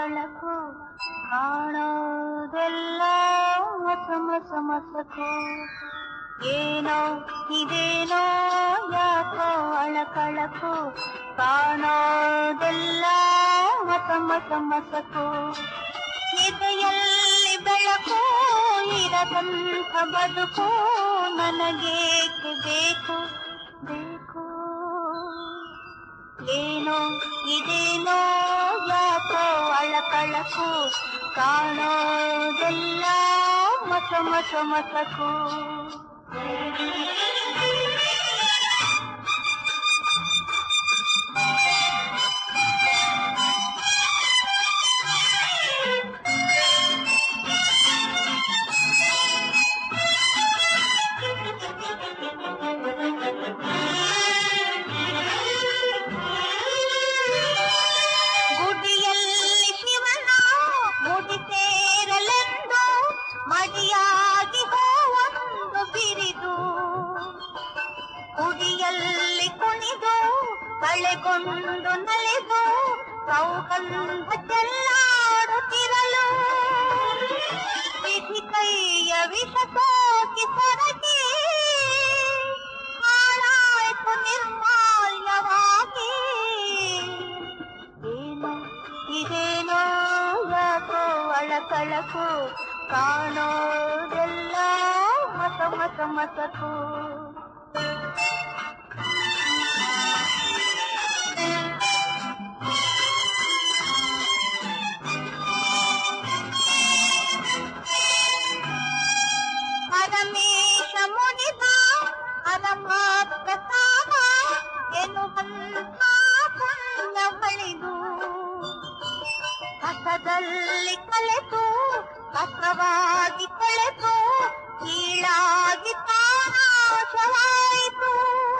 ಅಳಕಳಕು ಕಾಣೋದೆಲ್ಲ ಮಸ ಮಸ ಮಸಕು ಏನೋ ಇದೇನೋ ಯಾಕೋ ಅಳಕಳಕು ಕಾಣೋದೆಲ್ಲ ಮಸ ಮಸ ಮಸಕು ಎದೆಯಲ್ಲಿ ಬೆಳಕು ಇರದಂಥ ಬದುಕು ನನಗೇಕೆ ಬೇಕು ಬೇಕು ಏನೋ ಇದೇನೋ ಯಾಕೋ ಅಳಕಳಕು ಕಾಣೋದೆಲ್ಲ ಮಸ ಮಸ ಮಸಕು ಕುಡಿಯಲ್ಲಿ ಕುಣಿದು ಕಳೆಗೊಂಡು ನಲಿದು ಸೌಗಂಧ ಚೆಲ್ಲಾಡುತ್ತಿರಲು ವಿಧಿ ಕೈಯ ವಿಷ ಸೋಕಿ ಸರಗಿ ಹಾಳಾಯ್ತು ನಿರ್ಮಾಲ್ಯವಾಗಿ ಏನೋ ಇದೇನೋ ಯಾಕೋ ಅಳಕಳಕು ಕಾಣೋದೆಲ್ಲ ಮಸ ಮಸ ಮಸಕು ಪರಮೇಶ ಮುನಿದ ಪರಮ ಪ್ರಸಾದ ಎನ್ನುವಂಥ ಪುಣ್ಯ ಬಳಿದು ಕಸದಲ್ಲಿ ಕಲೆತು ಕಸವಾಗಿ ಕಳೆದು ಕೀಳಾಗಿ ತಾನಾಶವಾಯಿತು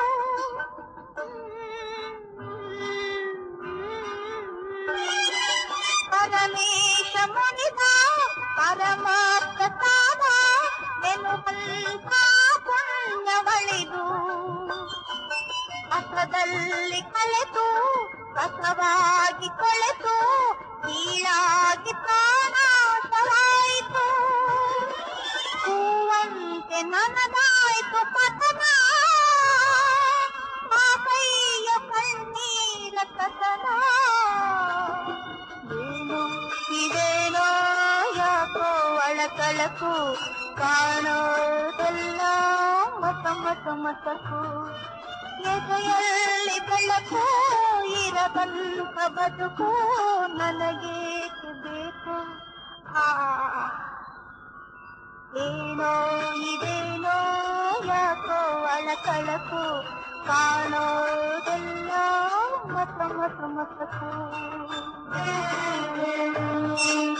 ಪರಮೇಶ ಮುನಿದ ಪರಮ ಪ್ರಸಾದ ಎನ್ನುವಂಥ ಪುಣ್ಯ ಬಳಿದು ಕಸದಲ್ಲಿ ಕಲೆತು ಕಸವಾಗಿ ಕೊಳೆತು ಕೀಳಾಗಿ ಪ್ರಾಣಾಶವಾಯಿತು ಹೂವಂತೆ ನನಗಾಯ್ತು ಪತನ ಆ ಕೈಯ ಕಣ್ಣೀರ ಕಸನ ಏನೋ ಇದೇನೋ ಯಾಕೋ ಅಳಕಳಕು ಕಾಣೋದೆಲ್ಲ ಮಸ ಮಸ ಮಸಕು ಎದೆಯಲ್ಲಿ ಬೆಳಕು ಇರದಂಥ ಬದುಕು ನನಗೇಕೆ ಬೇಕು ಏನೋ ಇದೇನೋ ಯಾಕೋ ಅಳಕಳಕು ಕಾಣೋದೆಲ್ಲ ಮಸ ಮಸ ಮಸಕು